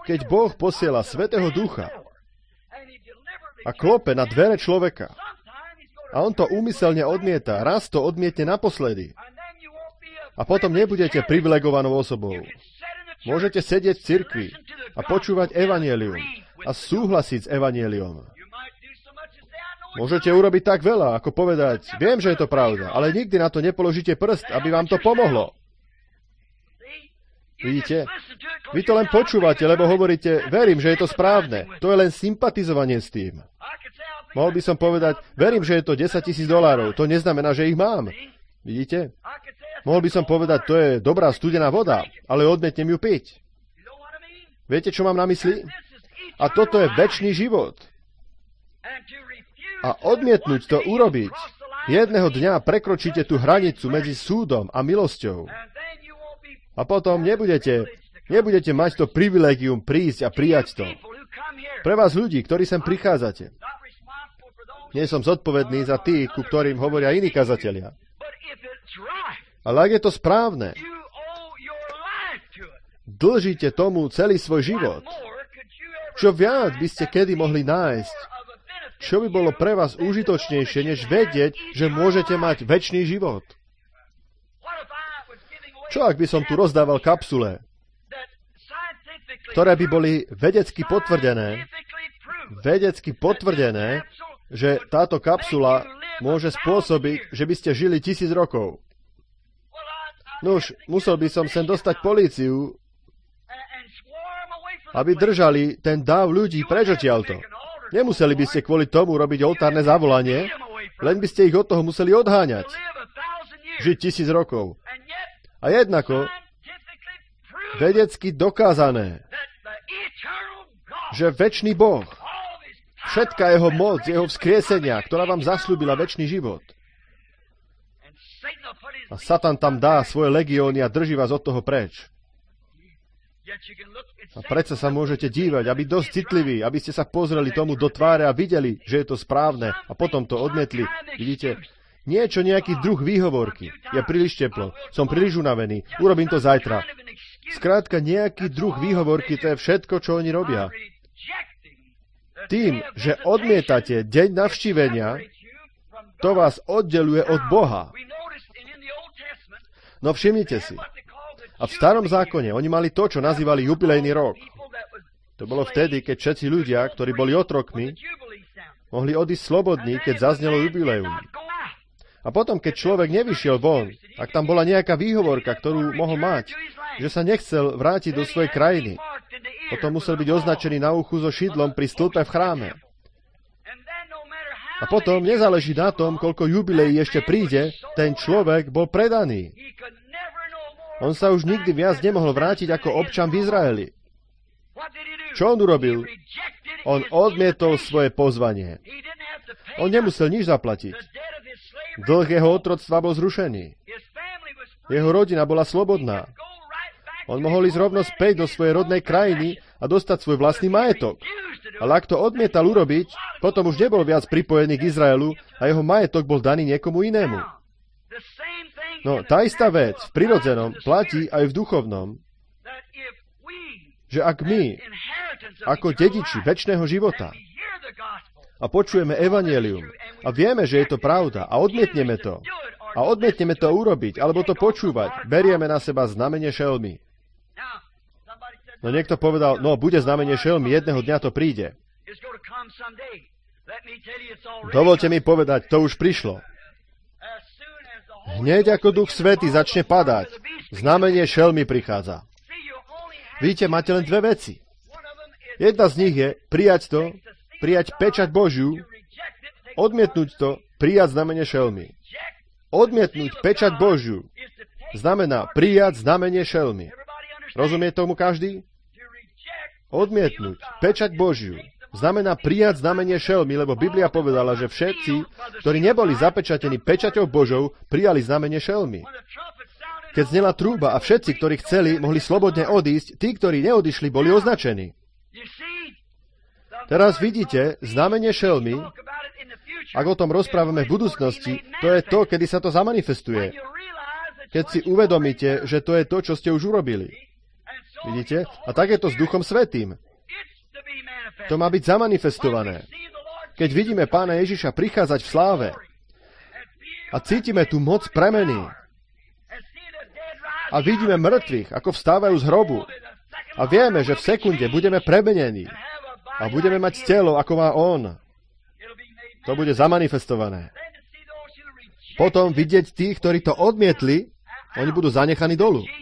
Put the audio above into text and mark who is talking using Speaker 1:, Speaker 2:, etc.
Speaker 1: keď Boh posiela Svätého Ducha a klope na dvere človeka a on to úmyselne odmieta, raz to odmietne naposledy a potom nebudete privilegovanou osobou. Môžete sedieť v cirkvi a počúvať evanjelium a súhlasiť s evanjeliom. Môžete urobiť tak veľa, ako povedať, viem, že je to pravda, ale nikdy na to nepoložíte prst, aby vám to pomohlo. Vidíte? Vy to len počúvate, lebo hovoríte, verím, že je to správne. To je len sympatizovanie s tým. Mohol by som povedať, verím, že je to $10,000. To neznamená, že ich mám. Vidíte? Mohol by som povedať, to je dobrá studená voda, ale odmietnem ju piť. Viete, čo mám na mysli? A toto je večný život. A odmietnúť to urobiť, jedného dňa prekročíte tú hranicu medzi súdom a milosťou. A potom nebudete mať to privilégium prísť a prijať to. Pre vás ľudí, ktorí sem prichádzate, nie som zodpovedný za tých, ku ktorým hovoria iní kazatelia. Ale ak je to správne, dlžíte tomu celý svoj život. Čo viac by ste kedy mohli nájsť? Čo by bolo pre vás užitočnejšie, než vedieť, že môžete mať večný život? Čo ak by som tu rozdával kapsule, ktoré by boli vedecky potvrdené, že táto kapsula môže spôsobiť, že by ste žili 1000 rokov? Nuž, musel by som sem dostať políciu, aby držali ten dáv ľudí preč odtiaľto. Nemuseli by ste kvôli tomu robiť oltárne zavolanie, len by ste ich od toho museli odháňať. Žiť 1000 rokov. A jednako vedecky dokázané, že večný Boh, všetká jeho moc, jeho vzkriesenia, ktorá vám zasľúbila večný život. A Satan tam dá svoje legióny a drží vás od toho preč. A predsa sa môžete dívať a byť dosť citliví, aby ste sa pozreli tomu do tváre a videli, že je to správne a potom to odmietli. Vidíte? Nejaký druh výhovorky. Je príliš teplo, som príliš unavený, urobím to zajtra. Skrátka, nejaký druh výhovorky, to je všetko, čo oni robia. Tým, že odmietate deň navštívenia, to vás oddeluje od Boha. No všimnite si. A v starom zákone oni mali to, čo nazývali jubilejný rok. To bolo vtedy, keď všetci ľudia, ktorí boli otrokmi, mohli odísť slobodní, keď zaznelo jubileum. A potom, keď človek nevyšiel von, ak tam bola nejaká výhovorka, ktorú mohol mať, že sa nechcel vrátiť do svojej krajiny, potom musel byť označený na uchu so šidlom pri stĺpe v chráme. A potom nezáleží na tom, koľko jubilejí ešte príde, ten človek bol predaný. On sa už nikdy viac nemohol vrátiť ako občan v Izraeli. Čo on urobil? On odmietol svoje pozvanie. On nemusel nič zaplatiť. Dlh jeho otroctva bol zrušený. Jeho rodina bola slobodná. On mohol ísť rovno späť do svojej rodnej krajiny a dostať svoj vlastný majetok. Ale ak to odmietal urobiť, potom už nebol viac pripojený k Izraelu a jeho majetok bol daný niekomu inému. No, tá istá vec v prirodzenom platí aj v duchovnom, že ak my, ako dediči večného života, a počujeme evanjelium a vieme, že je to pravda a odmietneme to urobiť, alebo to počúvať, berieme na seba znamenie šelmy. No niekto povedal, no bude znamenie šelmy, jedného dňa to príde. Dovolte mi povedať, to už prišlo. Hneď ako Duch Svätý začne padať, znamenie šelmy prichádza. Vidíte, máte len dve veci. Jedna z nich je prijať pečať Božiu, odmietnúť to, prijať znamenie šelmy. Odmietnúť pečať Božiu znamená prijať znamenie šelmy. Rozumie tomu každý? Odmietnúť pečať Božiu znamená prijať znamenie šelmy, lebo Biblia povedala, že všetci, ktorí neboli zapečatení pečaťou Božou, prijali znamenie šelmy. Keď znela trúba a všetci, ktorí chceli, mohli slobodne odísť, tí, ktorí neodišli, boli označení. Teraz vidíte, znamenie šelmy, ak o tom rozprávame v budúcnosti, to je to, kedy sa to zamanifestuje. Keď si uvedomíte, že to je to, čo ste už urobili. Vidíte? A tak je to s Duchom Svätým. To má byť zamanifestované. Keď vidíme Pána Ježiša prichádzať v sláve a cítime tú moc premeny a vidíme mŕtvych, ako vstávajú z hrobu a vieme, že v sekunde budeme premenení a budeme mať telo, ako má On, to bude zamanifestované. Potom vidieť tých, ktorí to odmietli, oni budú zanechaní dolu.